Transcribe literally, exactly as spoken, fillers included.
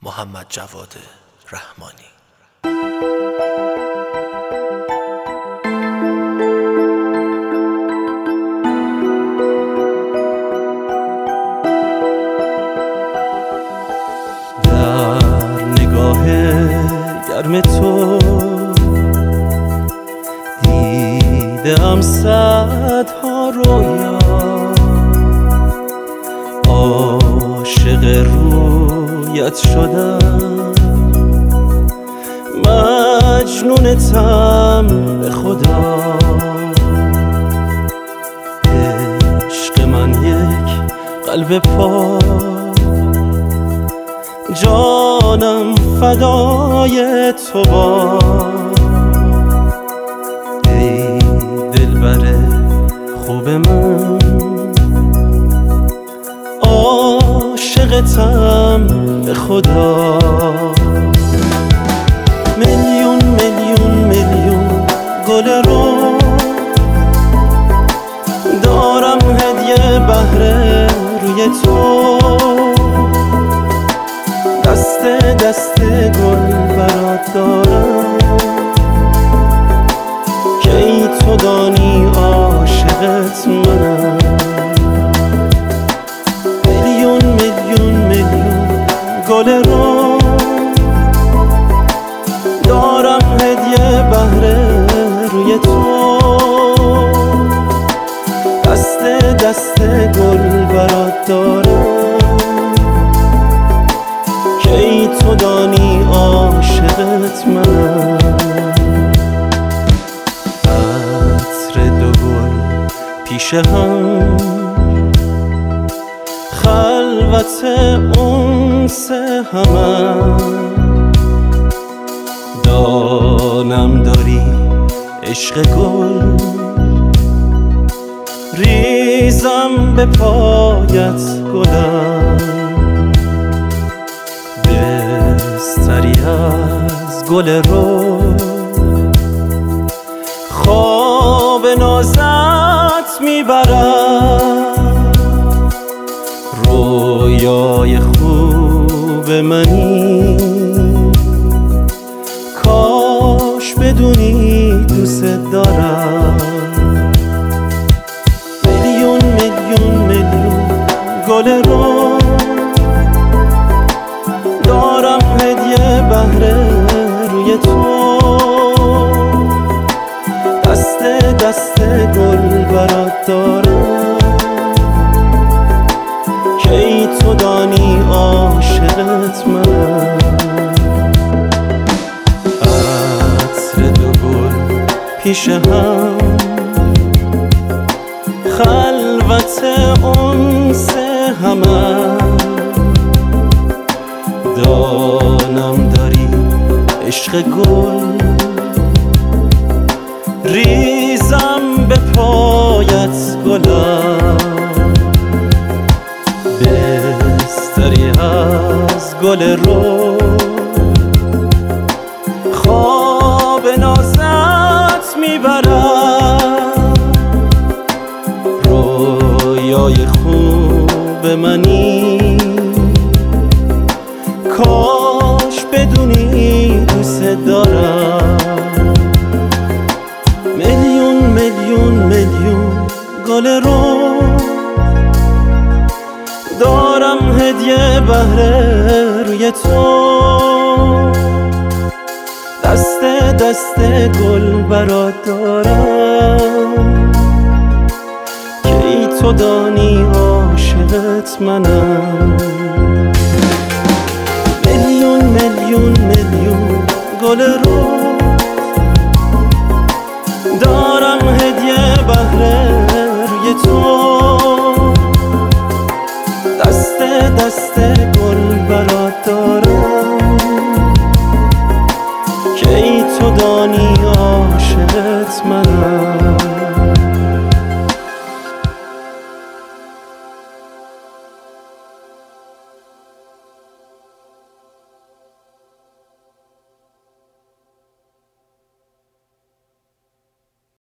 محمد جواد رحمانی. در نگاه گرم تو دیدم صدها رویا، عاشق رویت شدم، مجنونتم به خدا. عشق من یک قلب پاک، جانم فدای تو با. ای دلبر خوب من، عاشقتم به خدا. میلیون میلیون میلیون گل رو دارم هدیه بهره روی تو، دست دست گل برات دارم که ای تو دانی عاشقت منم. میلیون میلیون میلیون گل رو دارم هدیه بهره روی تو، دست دست گل برات دارم که ای تو دانی عاشقت منم. عطر دو گل پیش هم، خلوت انس همم، دانم داری عشق گل، ریزم به پایت گلم. بستری از گل رو خواب نازت میبرم، رویای خوب منی، کاش بدونی دوست دارم. میلیون میلیون میلیون گل رو دارم هدیه بهره روی تو، دست دست گل برات دارم که ای تو دانی عاشقت منم. عطر دو گل پیش هم، خلوت انس همم، دانم داری عشق گل، ریزم به پایت گلم. بستری از گل رو خواب نازت میبرم، رویای خوب منی، کاش بدونی دوست دارم. میلیون میلیون میلیون گل رو دارم هدیه بهره روی تو، دست دست گل برات دارم که ای تو دانی عاشقت منم. میلیون میلیون میلیون گل رو دارم هدیه بهره روی تو،